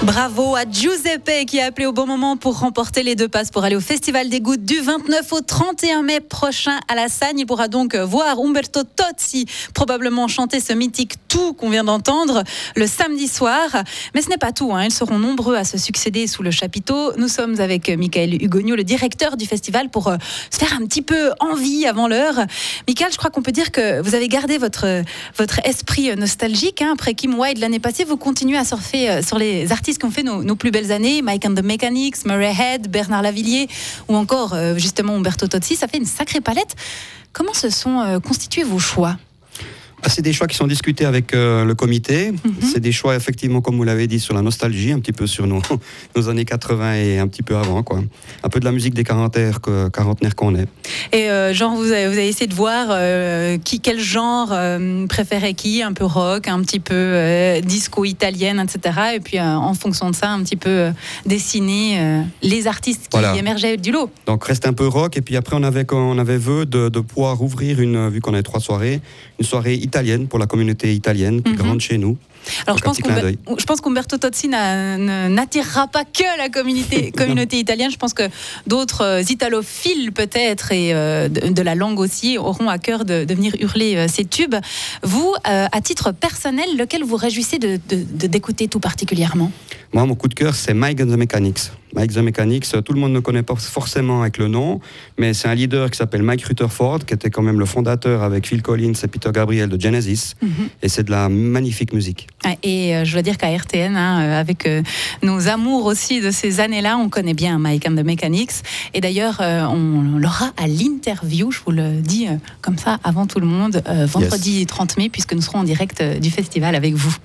Bravo à Giuseppe qui a appelé au bon moment pour remporter les 2 passes pour aller au Festival des Gouttes du 29 au 31 mai prochain à la Sagne. Il pourra donc voir Umberto Tozzi probablement chanter ce mythique tout qu'on vient d'entendre le samedi soir. Mais ce n'est pas tout, ils seront nombreux à se succéder sous le chapiteau. Nous sommes avec Michael Hugonio, le directeur du festival, pour se faire un petit peu envie avant l'heure. Michael, je crois qu'on peut dire que vous avez gardé votre esprit nostalgique. Après Kim Wilde l'année passée, vous continuez à surfer sur les artistes qui ont fait nos plus belles années, Mike and the Mechanics, Murray Head, Bernard Lavilliers ou encore justement Umberto Tozzi. Ça fait une sacrée palette. Comment se sont constitués vos choix ? C'est des choix qui sont discutés avec le comité. C'est des choix, effectivement, comme vous l'avez dit, sur la nostalgie, un petit peu sur nos années 80 et un petit peu avant, quoi. Un peu de la musique des quarantenaires qu'on est. Et vous avez essayé de voir quel genre préférait qui, un peu rock, un petit peu disco italienne, etc. Et puis, en fonction de ça, un petit peu dessiner les artistes qui émergeaient du lot. Donc, reste un peu rock. Et puis après, on avait vœu de pouvoir ouvrir, vu qu'on avait 3 soirées, une soirée italienne pour la communauté italienne qui grande chez nous. Alors je pense qu'Umberto Tozzi n'attirera pas que la communauté italienne. Je pense que d'autres italophiles peut-être et de la langue aussi auront à cœur de venir hurler ces tubes. Vous, à titre personnel, lequel vous réjouissez d'écouter tout particulièrement ? Moi, mon coup de cœur, c'est Mike and the Mechanics. Mike the Mechanics, tout le monde ne connaît pas forcément avec le nom, mais c'est un leader qui s'appelle Mike Rutherford, qui était quand même le fondateur avec Phil Collins et Peter Gabriel de Genesis. Et c'est de la magnifique musique. Et je dois dire qu'à RTN, avec nos amours aussi de ces années-là, on connaît bien Mike and the Mechanics. Et d'ailleurs, on l'aura à l'interview, je vous le dis comme ça, avant tout le monde, vendredi 30 mai, puisque nous serons en direct du festival avec vous.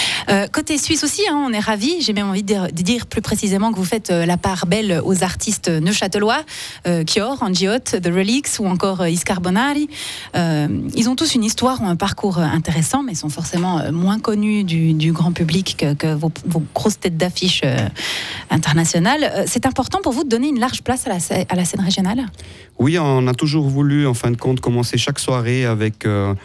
Côté suisse aussi, on est ravis. J'ai même envie de dire plus précisément que vous faites la part belle aux artistes neuchâtelois, Kior, Angiot, The Relics ou encore Iscar Bonari. Ils ont tous une histoire ou un parcours intéressant, mais sont forcément moins connus du grand public que vos grosses têtes d'affiche internationales. C'est important pour vous de donner une large place à la scène régionale ? Oui, on a toujours voulu, en fin de compte, commencer chaque soirée avec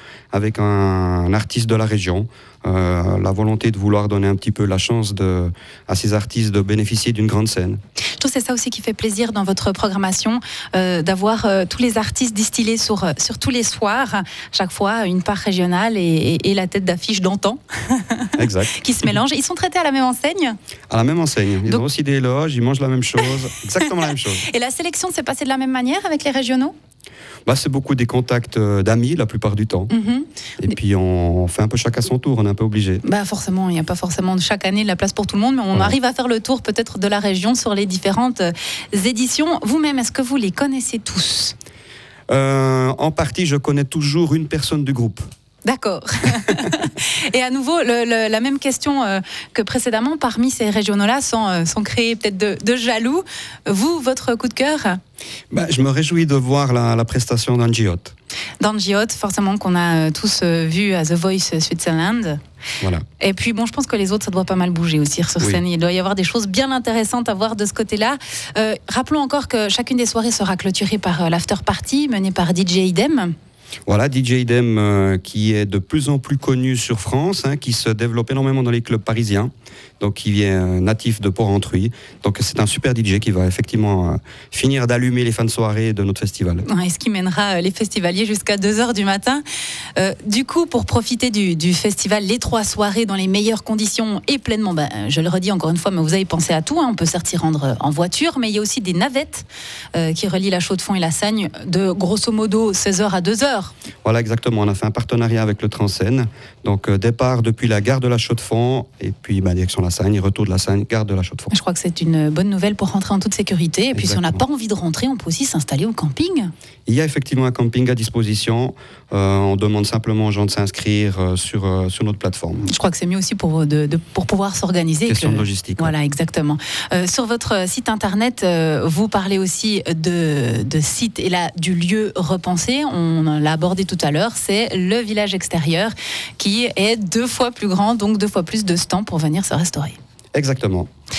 un artiste de la région. La volonté de vouloir donner un petit peu la chance à ces artistes de bénéficier d'une grande scène. Je trouve que c'est ça aussi qui fait plaisir dans votre programmation, d'avoir tous les artistes distillés sur tous les soirs, chaque fois une part régionale et la tête d'affiche d'antan exact. qui se mélangent. Ils sont traités à la même enseigne ? À la même enseigne. Ils ont aussi des loges, ils mangent la même chose, exactement la même chose. Et la sélection s'est passée de la même manière avec les régionaux ? C'est beaucoup des contacts d'amis la plupart du temps. Et puis on fait un peu chacun son tour, on est un peu obligé. Forcément, il n'y a pas forcément chaque année de la place pour tout le monde, mais on arrive à faire le tour peut-être de la région sur les différentes éditions. Vous-même, est-ce que vous les connaissez tous ? En partie, je connais toujours une personne du groupe. D'accord. Et à nouveau, la même question que précédemment, parmi ces régionaux-là, sans créer peut-être de jaloux, vous, votre coup de cœur ? Je me réjouis de voir la prestation d'Angiot. D'Angiot, forcément, qu'on a tous vu à The Voice Switzerland. Voilà. Et puis, je pense que les autres, ça doit pas mal bouger aussi sur scène. Il doit y avoir des choses bien intéressantes à voir de ce côté-là. Rappelons encore que chacune des soirées sera clôturée par l'after party, menée par DJ Idem. Voilà, DJ Idem qui est de plus en plus connu sur France, qui se développe énormément dans les clubs parisiens, donc qui vient natif de Port-Rentruy. Donc c'est un super DJ qui va effectivement finir d'allumer les fins de soirée de notre festival. Et ce qui mènera les festivaliers jusqu'à 2h du matin. Du coup, pour profiter du festival, les 3 soirées dans les meilleures conditions et pleinement, je le redis encore une fois, mais vous avez pensé à tout, on peut certes s'y rendre en voiture, mais il y a aussi des navettes qui relient la Chaux-de-Fonds et la Sagne de grosso modo 16h à 2h. Voilà, exactement. On a fait un partenariat avec le Transen. Donc, départ depuis la gare de la Chaux-de-Fonds et puis direction la Sagne, retour de la Sagne, gare de la Chaux-de-Fonds. Je crois que c'est une bonne nouvelle pour rentrer en toute sécurité. Et puis, si on n'a pas envie de rentrer, on peut aussi s'installer au camping. Il y a effectivement un camping à disposition. On demande simplement aux gens de s'inscrire sur notre plateforme. Je crois que c'est mieux aussi pour pouvoir s'organiser. Question de logistique. Voilà, exactement. Sur votre site internet, vous parlez aussi de site et là du lieu repensé. On l'a abordé tout à l'heure. C'est le village extérieur qui est 2 fois plus grand, donc 2 fois plus de stands pour venir se restaurer. Exactement.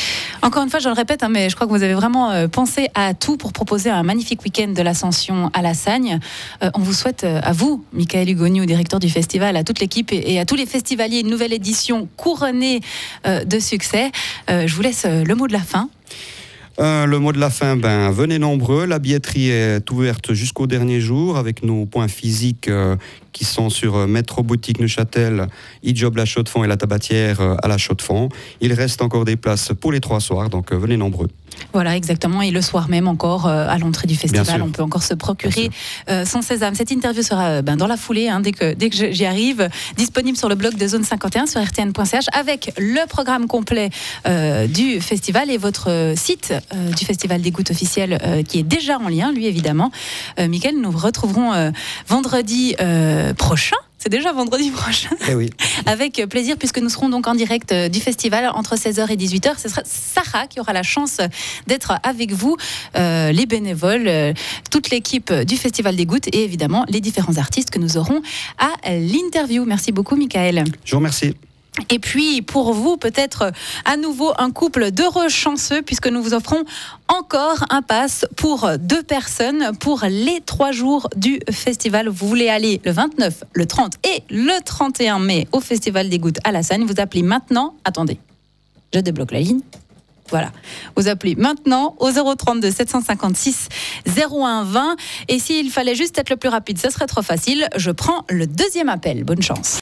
Encore une fois, je le répète, mais je crois que vous avez vraiment pensé à tout pour proposer un magnifique week-end de l'Ascension à la Sagne. On vous souhaite, à vous, Michael Hugoniou, directeur du festival, à toute l'équipe et à tous les festivaliers, une nouvelle édition couronnée de succès. Je vous laisse le mot de la fin. Le mot de la fin, venez nombreux. La billetterie est ouverte jusqu'au dernier jour avec nos points physiques qui sont sur Métro Boutique Neuchâtel, e-Job La Chaux-de-Fonds et la Tabatière à La Chaux-de-Fonds. Il reste encore des places pour les 3 soirs, donc venez nombreux. Voilà, exactement. Et le soir même encore, à l'entrée du festival, on peut encore se procurer son sésame. Cette interview sera dans la foulée, dès que j'y arrive, disponible sur le blog de Zone 51 sur rtn.ch avec le programme complet du festival et votre site du Festival des Gouttes officiel qui est déjà en lien, lui évidemment. Mickaël, nous retrouverons vendredi prochain. C'est déjà vendredi prochain. Oui. Avec plaisir, puisque nous serons donc en direct du festival entre 16h et 18h. Ce sera Sarah qui aura la chance d'être avec vous, les bénévoles, toute l'équipe du Festival des Gouttes et évidemment les différents artistes que nous aurons à l'interview. Merci beaucoup, Michael. Je vous remercie. Et puis, pour vous, peut-être à nouveau un couple d'heureux chanceux, puisque nous vous offrons encore un pass pour 2 personnes pour les 3 jours du festival. Vous voulez aller le 29, le 30 et le 31 mai au Festival des Gouttes à la Sagne. Vous appelez maintenant. Attendez, je débloque la ligne. Voilà, vous appelez maintenant au 032 756 01 20. Et s'il fallait juste être le plus rapide, ce serait trop facile. Je prends le 2e appel. Bonne chance.